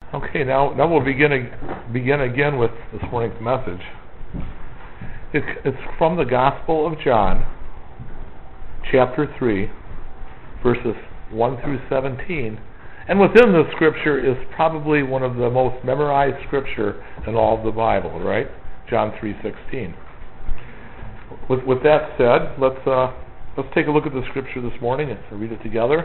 Okay, now we'll begin again with this morning's message. It's from the Gospel of John, chapter 3, verses 1 through 17. And within the scripture is probably one of the most memorized scripture in all of the Bible, right? John 3:16. With that said, let's take a look at the scripture this morning and read it together.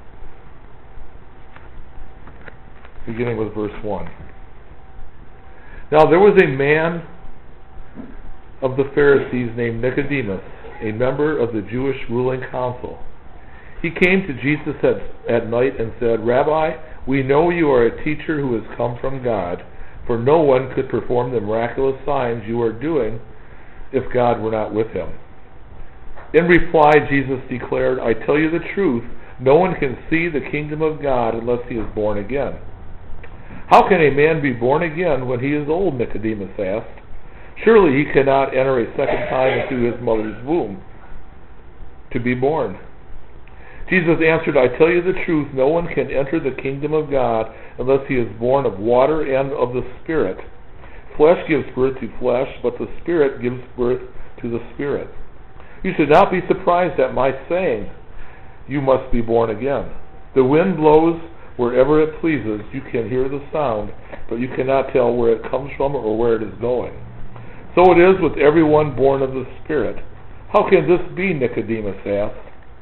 Beginning with verse 1. Now there was a man of the Pharisees named Nicodemus, a member of the Jewish ruling council. He came to Jesus at night and said, "Rabbi, we know you are a teacher who has come from God, for no one could perform the miraculous signs you are doing if God were not with him." In reply, Jesus declared, "I tell you the truth, no one can see the kingdom of God unless he is born again." "How can a man be born again when he is old?" Nicodemus asked. "Surely he cannot enter a second time into his mother's womb to be born." Jesus answered, "I tell you the truth, no one can enter the kingdom of God unless he is born of water and of the Spirit. Flesh gives birth to flesh, but the Spirit gives birth to the Spirit. You should not be surprised at my saying, 'You must be born again.' The wind blows wherever it pleases. You can hear the sound, but you cannot tell where it comes from or where it is going. So it is with everyone born of the Spirit." "How can this be?" Nicodemus asked.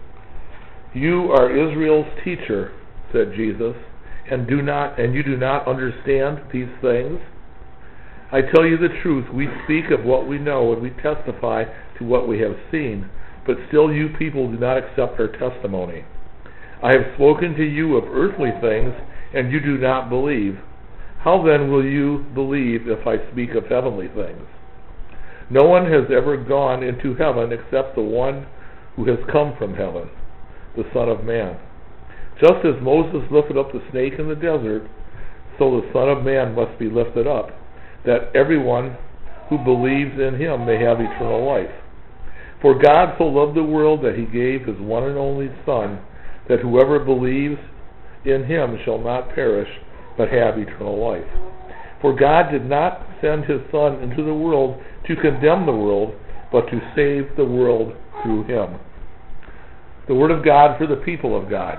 "You are Israel's teacher," said Jesus, and you do not understand these things? I tell you the truth, we speak of what we know and we testify to what we have seen, but still you people do not accept our testimony. I have spoken to you of earthly things, and you do not believe. How then will you believe if I speak of heavenly things? No one has ever gone into heaven except the one who has come from heaven, the Son of Man. Just as Moses lifted up the snake in the desert, so the Son of Man must be lifted up, that everyone who believes in him may have eternal life. For God so loved the world that he gave his one and only Son, that whoever believes in him shall not perish, but have eternal life. For God did not send his Son into the world to condemn the world, but to save the world through him." The word of God for the people of God.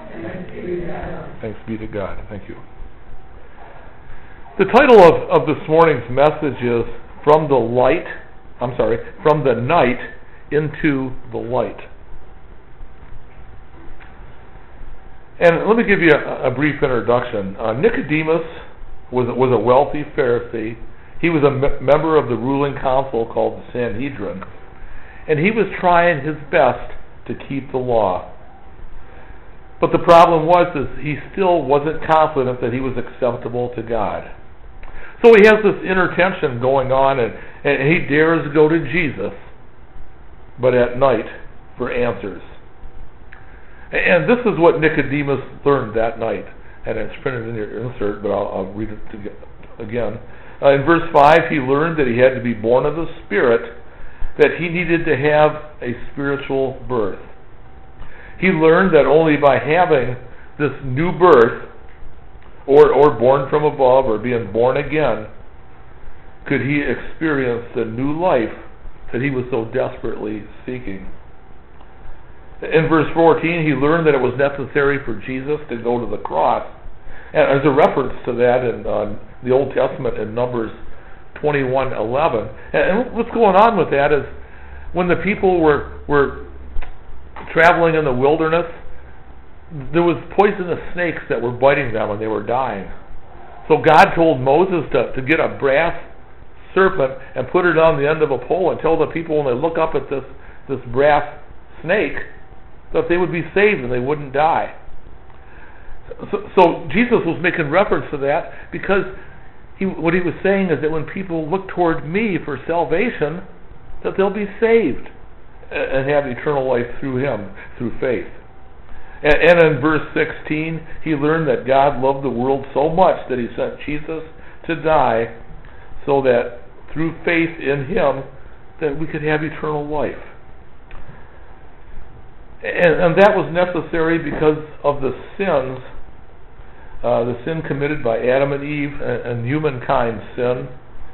Thanks be to God. Thank you. The title of this morning's message is from the night into the light. And let me give you a brief introduction. Nicodemus was a wealthy Pharisee. He was a member of the ruling council called the Sanhedrin, and he was trying his best to keep the law. But the problem was he still wasn't confident that he was acceptable to God. So he has this inner tension going on, and he dares go to Jesus, but at night, for answers. And this is what Nicodemus learned that night. And it's printed in your insert, but I'll read it again. In verse 5, he learned that he had to be born of the Spirit, that he needed to have a spiritual birth. He learned that only by having this new birth, or born from above, or being born again, could he experience the new life that he was so desperately seeking. In verse 14, he learned that it was necessary for Jesus to go to the cross. And there's a reference to that in the Old Testament in Numbers 21:11. And what's going on with that is when the people were traveling in the wilderness, there was poisonous snakes that were biting them and they were dying. So God told Moses to get a brass serpent and put it on the end of a pole and tell the people when they look up at this brass snake that they would be saved and they wouldn't die. So Jesus was making reference to that because what he was saying is that when people look toward me for salvation, that they'll be saved and have eternal life through him, through faith. And in verse 16, he learned that God loved the world so much that he sent Jesus to die so that through faith in him that we could have eternal life. And that was necessary because of the sins the sin committed by Adam and Eve and humankind's sin,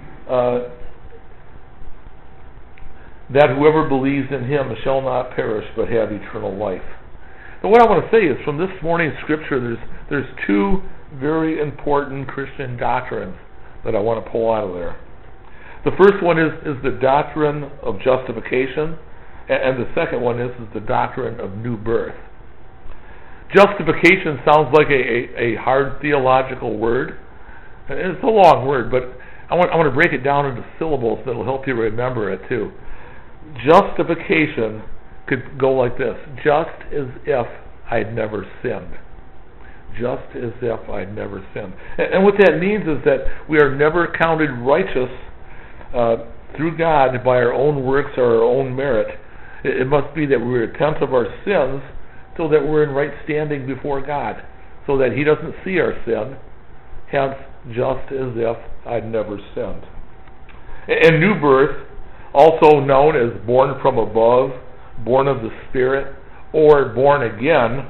that whoever believes in him shall not perish but have eternal life. Now what I want to say is, from this morning's scripture, there's two very important Christian doctrines that I want to pull out of there. The first one is the doctrine of justification, and the second one is the doctrine of new birth. Justification sounds like a hard theological word. It's a long word, but I want to break it down into syllables that will help you remember it too. Justification could go like this: just as if I'd never sinned. Just as if I'd never sinned. And what that means is that we are never counted righteous through God by our own works or our own merit. It must be that we repent of our sins so that we're in right standing before God, so that He doesn't see our sin. Hence, just as if I'd never sinned. And new birth, also known as born from above, born of the Spirit, or born again,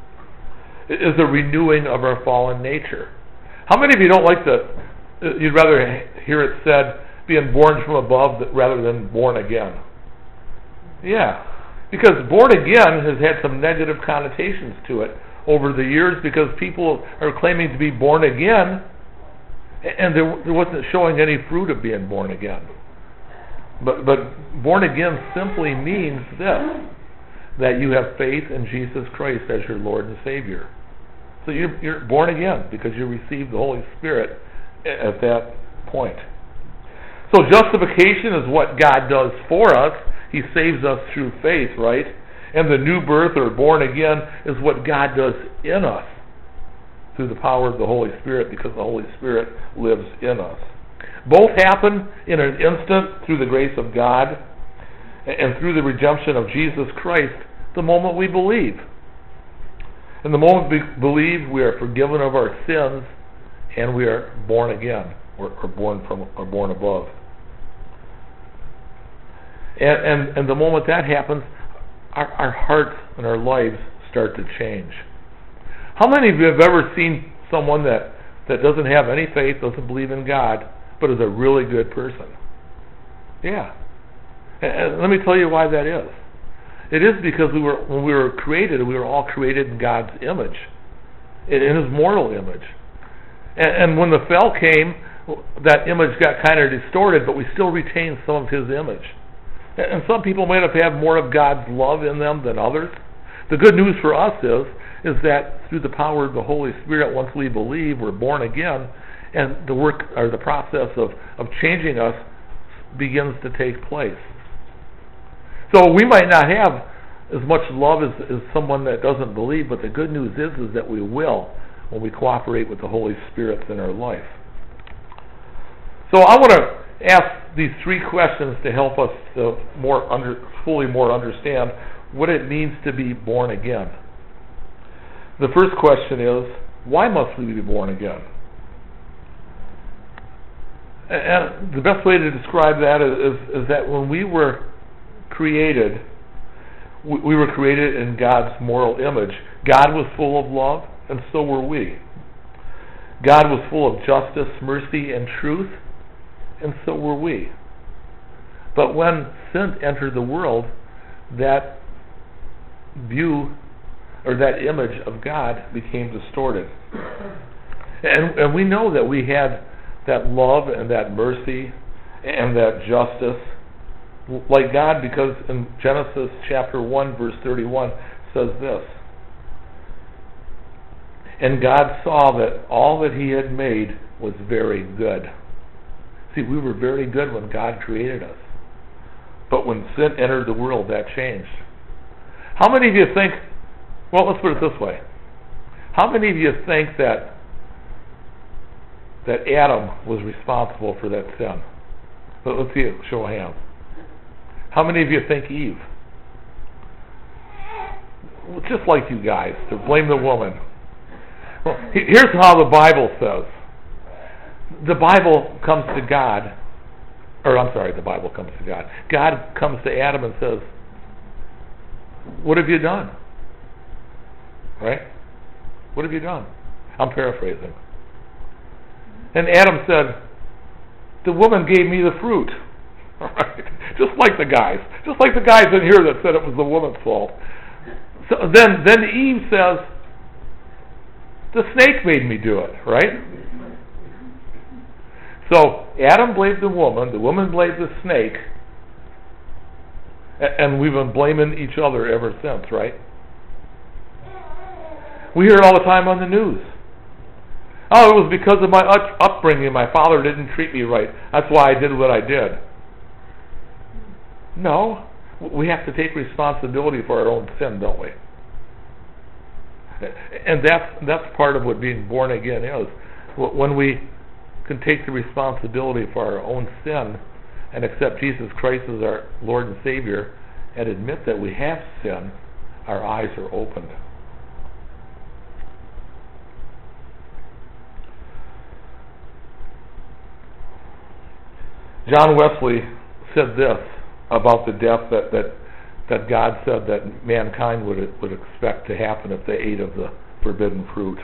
is a renewing of our fallen nature. How many of you don't like you'd rather hear it said, being born from above rather than born again? Yeah, because born again has had some negative connotations to it over the years, because people are claiming to be born again, and there wasn't showing any fruit of being born again. But born again simply means this: that you have faith in Jesus Christ as your Lord and Savior. So you're born again because you received the Holy Spirit at that point. So justification is what God does for us. He saves us through faith, right? And the new birth, or born again, is what God does in us through the power of the Holy Spirit, because the Holy Spirit lives in us. Both happen in an instant through the grace of God and through the redemption of Jesus Christ the moment we believe. And the moment we believe, we are forgiven of our sins and we are born again, or born above. And the moment that happens, our hearts and our lives start to change. How many of you have ever seen someone that doesn't have any faith, doesn't believe in God, but is a really good person? Yeah. And let me tell you why that is. It is because when we were created, we were all created in God's image, in His mortal image. And when the fall came, that image got kind of distorted, but we still retain some of His image. And some people might have more of God's love in them than others. The good news for us is that through the power of the Holy Spirit, once we believe, we're born again, and the work or the process of changing us begins to take place. So we might not have as much love as someone that doesn't believe, but the good news is that we will when we cooperate with the Holy Spirit in our life. So I want to ask these three questions to help us to fully understand what it means to be born again. The first question is, why must we be born again? And the best way to describe that is that when we were created, we were created in God's moral image. God was full of love, and so were we. God was full of justice, mercy, and truth, and so were we. But when sin entered the world, that view or that image of God became distorted. And we know that we had that love and that mercy and that justice like God, because in Genesis chapter 1 verse 31 says this: and God saw that all that He had made was very good. See, we were very good when God created us. But when sin entered the world, that changed. How many of you think, well, let's put it this way. How many of you think that Adam was responsible for that sin? Let's see a show of hands. How many of you think Eve? Well, just like you guys, to blame the woman. Well, here's how the Bible says. The Bible comes to God, the Bible comes to God. God comes to Adam and says, what have you done? Right? What have you done? I'm paraphrasing. And Adam said, the woman gave me the fruit. All right. Just like the guys in here that said it was the woman's fault. So then Eve says, the snake made me do it, right? So Adam blamed the woman blamed the snake, and we've been blaming each other ever since, right? We hear it all the time on the news. Oh, it was because of my upbringing. My father didn't treat me right. That's why I did what I did. No, we have to take responsibility for our own sin, don't we? And that's part of what being born again is. When we can take the responsibility for our own sin and accept Jesus Christ as our Lord and Savior and admit that we have sin, our eyes are opened. John Wesley said this about the death that God said that mankind would expect to happen if they ate of the forbidden fruit.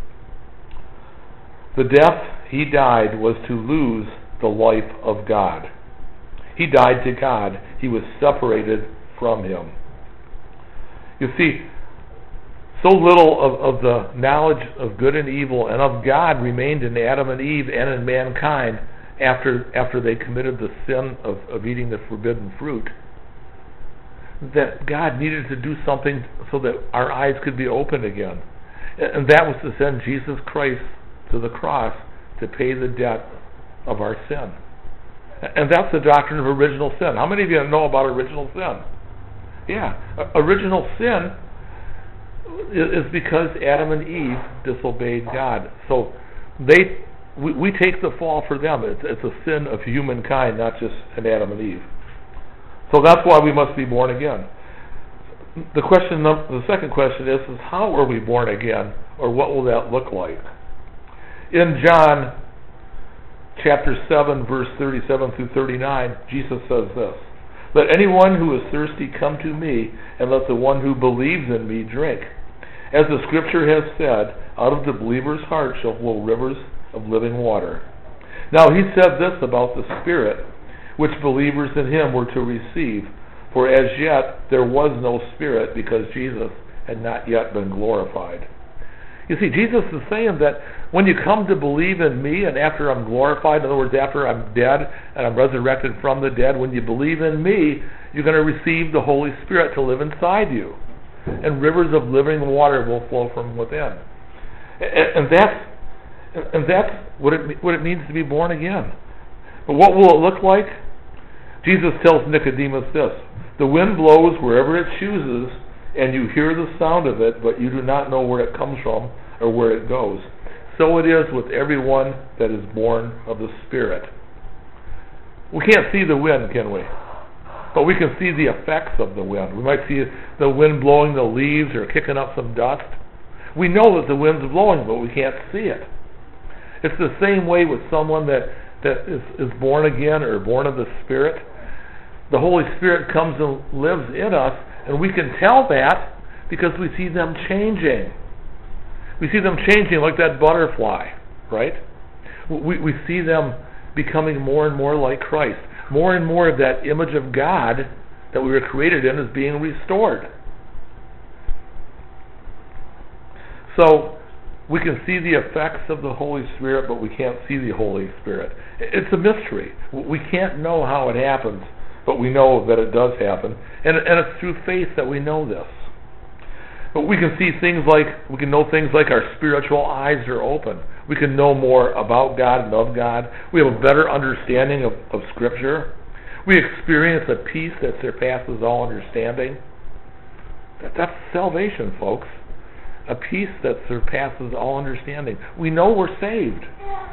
The death he died was to lose the life of God. He died to God. He was separated from Him. You see, so little of the knowledge of good and evil and of God remained in Adam and Eve and in mankind after they committed the sin of eating the forbidden fruit, that God needed to do something so that our eyes could be opened again. And that was to send Jesus Christ to the cross to pay the debt of our sin. And that's the doctrine of original sin. How many of you know about original sin? Yeah. Original sin is because Adam and Eve disobeyed God. So we take the fall for them. It's a sin of humankind, not just an Adam and Eve. So that's why we must be born again. The second question is how are we born again, or what will that look like? In John chapter 7, verse 37 through 39, Jesus says this, "Let anyone who is thirsty come to me, and let the one who believes in me drink. As the Scripture has said, out of the believer's heart shall flow rivers of living water." Now he said this about the Spirit, which believers in him were to receive, for as yet there was no Spirit, because Jesus had not yet been glorified. You see, Jesus is saying that when you come to believe in me, and after I'm glorified, in other words, after I'm dead and I'm resurrected from the dead, when you believe in me, you're going to receive the Holy Spirit to live inside you. And rivers of living water will flow from within. And that's what it means to be born again. But what will it look like? Jesus tells Nicodemus this, "The wind blows wherever it chooses, and you hear the sound of it, but you do not know where it comes from or where it goes. So it is with everyone that is born of the Spirit." We can't see the wind, can we? But we can see the effects of the wind. We might see the wind blowing the leaves or kicking up some dust. We know that the wind's blowing, but we can't see it. It's the same way with someone that is born again or born of the Spirit. The Holy Spirit comes and lives in us, and we can tell that because we see them changing. We see them changing like that butterfly, right? We see them becoming more and more like Christ. More and more of that image of God that we were created in is being restored. So we can see the effects of the Holy Spirit, but we can't see the Holy Spirit. It's a mystery. We can't know how it happens, but we know that it does happen. And it's through faith that we know this. But we can know things like our spiritual eyes are open. We can know more about God and of God. We have a better understanding of Scripture. We experience a peace that surpasses all understanding. That's salvation, folks. A peace that surpasses all understanding. We know we're saved.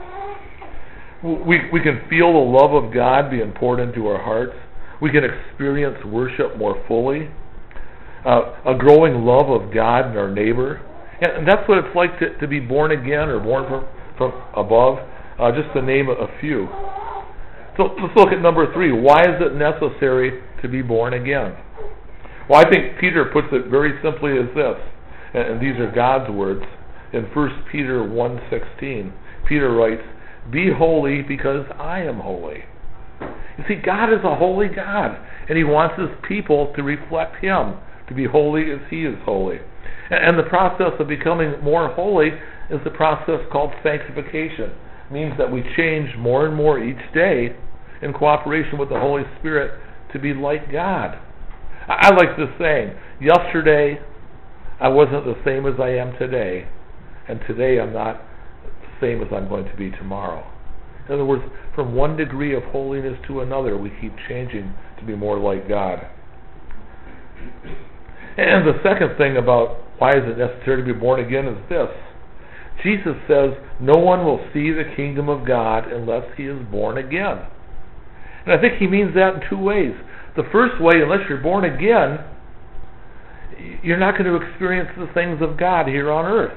We can feel the love of God being poured into our hearts. We can experience worship more fully. A growing love of God and our neighbor. And that's what it's like to be born again or born from above, just to name a few. So let's look at number 3. Why is it necessary to be born again? Well, I think Peter puts it very simply as this, and these are God's words. In 1 Peter 1:16, Peter writes, "Be holy because I am holy." You see, God is a holy God, and He wants His people to reflect Him, to be holy as He is holy. And the process of becoming more holy is the process called sanctification. It means that we change more and more each day in cooperation with the Holy Spirit to be like God. I like this saying, yesterday I wasn't the same as I am today, and today I'm not the same as I'm going to be tomorrow. In other words, from one degree of holiness to another, we keep changing to be more like God. And the second thing about why is it necessary to be born again is this. Jesus says, no one will see the kingdom of God unless he is born again. And I think he means that in two ways. The first way, unless you're born again, you're not going to experience the things of God here on earth.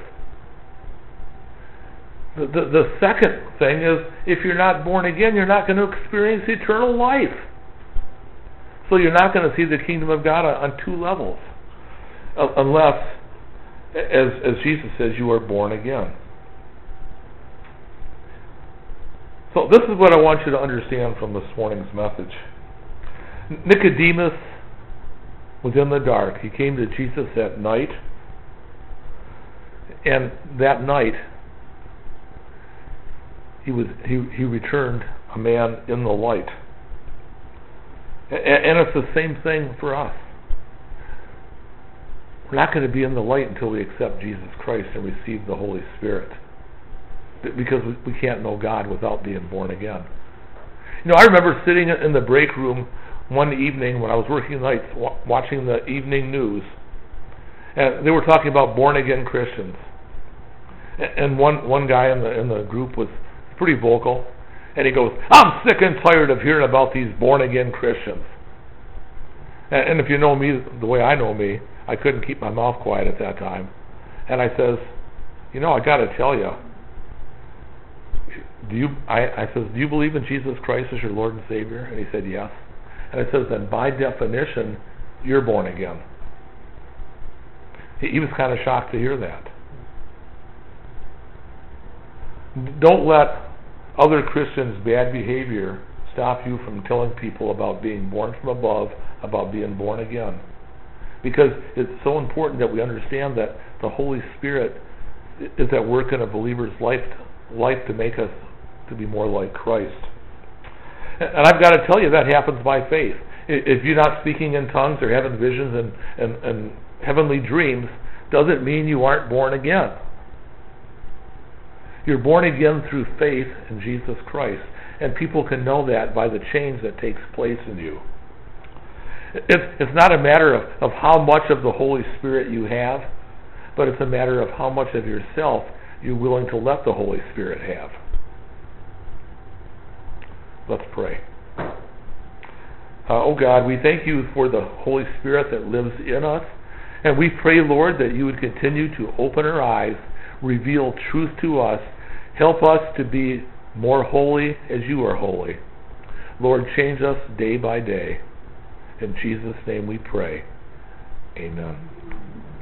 The second thing is, if you're not born again, you're not going to experience eternal life. So you're not going to see the kingdom of God on two levels. Unless, as Jesus says, you are born again. So this is what I want you to understand from this morning's message. Nicodemus was in the dark. He came to Jesus at night, and that night he returned a man in the light. And it's the same thing for us. We're not going to be in the light until we accept Jesus Christ and receive the Holy Spirit, because we can't know God without being born again. You know, I remember sitting in the break room one evening when I was working nights, watching the evening news, and they were talking about born again Christians. And one guy in the group was pretty vocal, and he goes, "I'm sick and tired of hearing about these born again Christians." And if you know me the way I know me, I couldn't keep my mouth quiet at that time. And I says, "You know, I got to tell you, I says, do you believe in Jesus Christ as your Lord and Savior?" And he said, "Yes." And I says, "Then by definition, you're born again." He was kind of shocked to hear that. Don't let other Christians' bad behavior stop you from telling people about being born from above, about being born again. Because it's so important that we understand that the Holy Spirit is at work in a believer's life to make us to be more like Christ. And I've got to tell you, that happens by faith. If you're not speaking in tongues or having visions and heavenly dreams, doesn't mean you aren't born again. You're born again through faith in Jesus Christ. And people can know that by the change that takes place in you. It's not a matter of how much of the Holy Spirit you have, but it's a matter of how much of yourself you're willing to let the Holy Spirit have. Let's pray. Oh God, we thank you for the Holy Spirit that lives in us, and we pray, Lord, that you would continue to open our eyes, reveal truth to us, help us to be more holy as you are holy. Lord, change us day by day. In Jesus' name we pray. Amen.